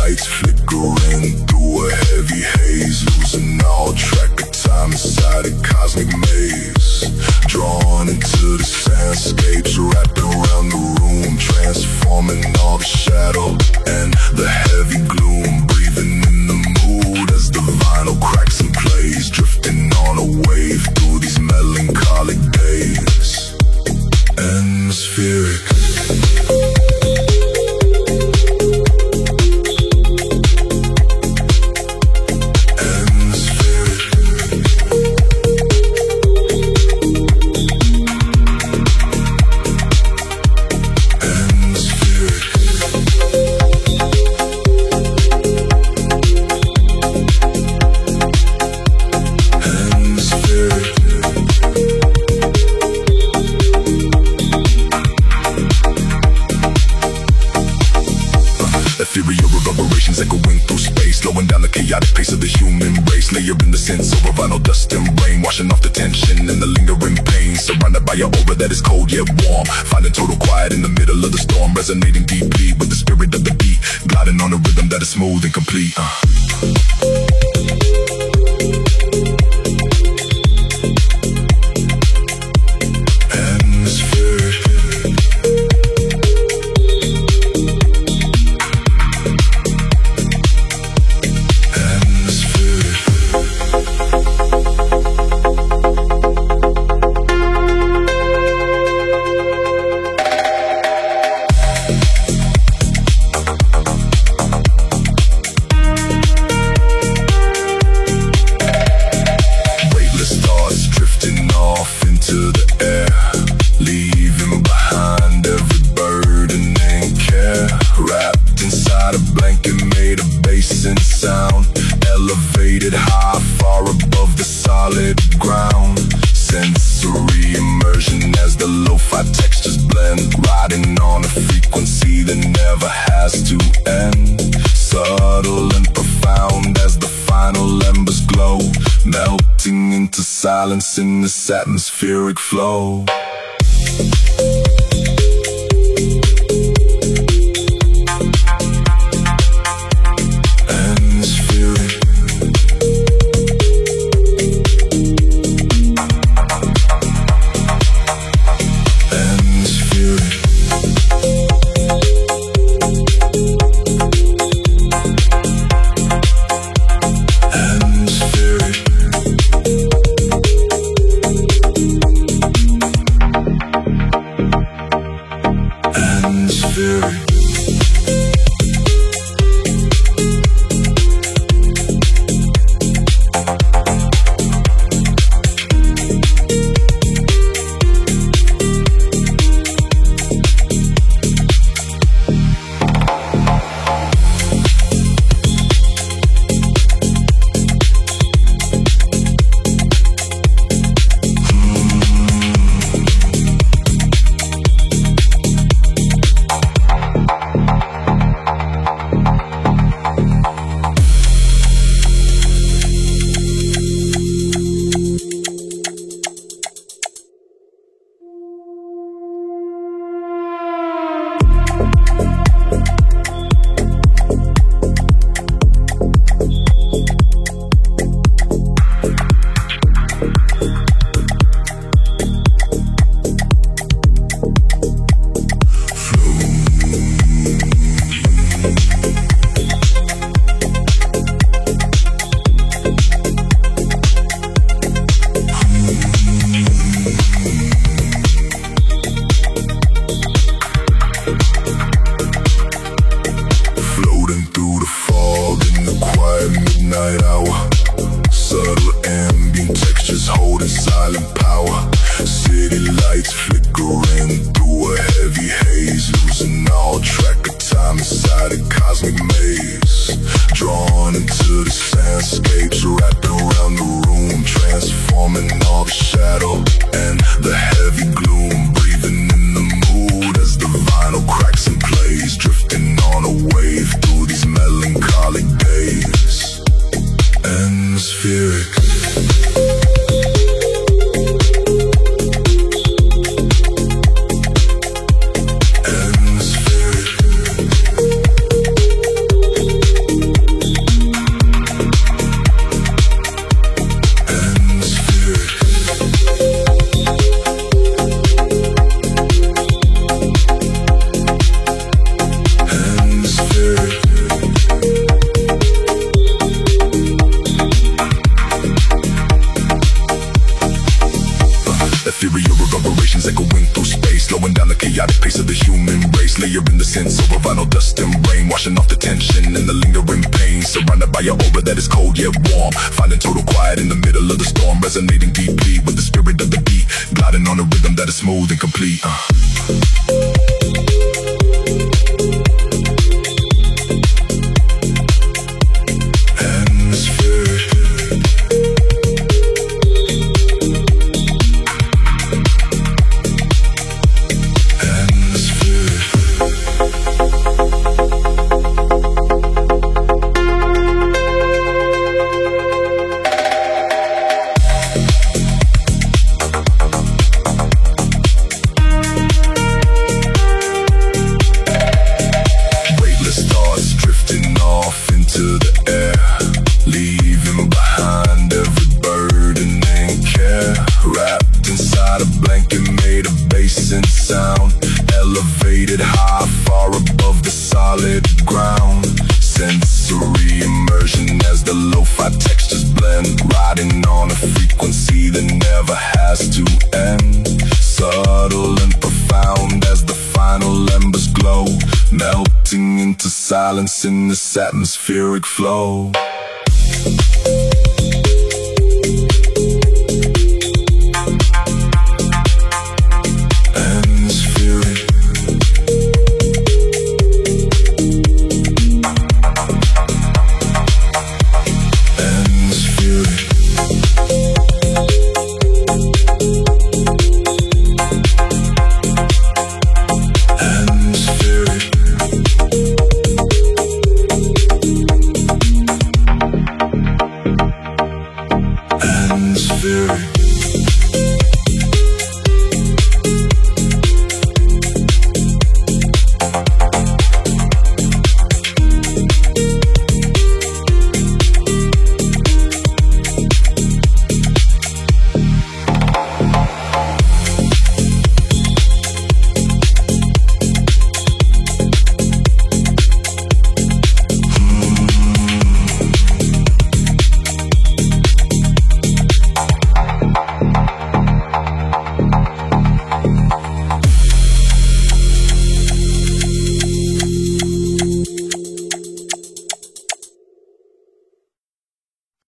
lights flickering through a heavy haze, losing all track of time inside a cosmic maze. Drawn into the soundscapes, wrapped around the room, transforming all the shadow and the heavy gloom. Breathing in the mood as the vinyl cracks and plays, drifting on a wave through these melancholic days. Atmospheric. Ethereal reverberations echoing through space, slowing down the chaotic pace of the human race. Layering the sense over vinyl dust and rain, washing off the tension and the lingering pain. Surrounded by an aura that is cold yet warm, finding total quiet in the middle of the storm. Resonating deeply with the spirit of the beat, gliding on a rhythm that is smooth and complete. Elevated high, far above the solid ground. Sensory immersion as the lo-fi textures blend, riding on a frequency that never has to end. Subtle and profound as the final embers glow, melting into silence in this atmospheric flow. Midnight hour, subtle ambient textures holding silent power. City lights flickering through a heavy haze, losing all track of time inside a cosmic maze. Drawn into the soundscapes, wrapped around the room, transforming all the shadow and the heavy gloom. Breathing in the mood as the vinyl cracks and plays, drifting on a wave through these melancholic days. Atmospheric. Atmospheric. pace of the human race, layering the sense over vinyl dust and rain, washing off the tension and the lingering pain. Surrounded by your aura that is cold yet warm, finding total quiet in the middle of the storm, resonating deeply with the spirit of the beat, gliding on a rhythm that is smooth and complete. Sound elevated high, far above the solid ground. Sensory immersion as the lo-fi textures blend, riding on a frequency that never has to end. Subtle and profound as the final embers glow, melting into silence in this atmospheric flow.